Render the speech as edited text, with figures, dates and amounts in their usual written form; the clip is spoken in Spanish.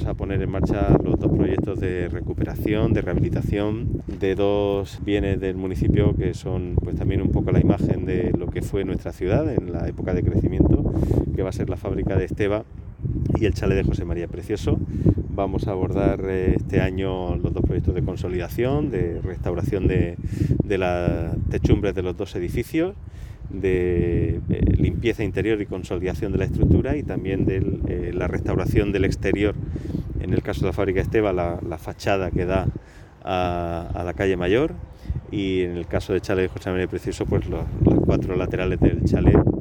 vamos a poner en marcha los dos proyectos de recuperación, de rehabilitación de dos bienes del municipio que son pues también un poco la imagen de lo que fue nuestra ciudad en la época de crecimiento, que va a ser la fábrica de Esteva y el chalet de José María Precioso. Vamos a abordar este año los dos proyectos de consolidación, de restauración de las techumbres de los dos edificios, de limpieza interior y consolidación de la estructura y también de la restauración del exterior. En el caso de la fábrica Esteva, la fachada que da a la calle Mayor, y en el caso del chalet de José María Precioso, pues las cuatro laterales del chalet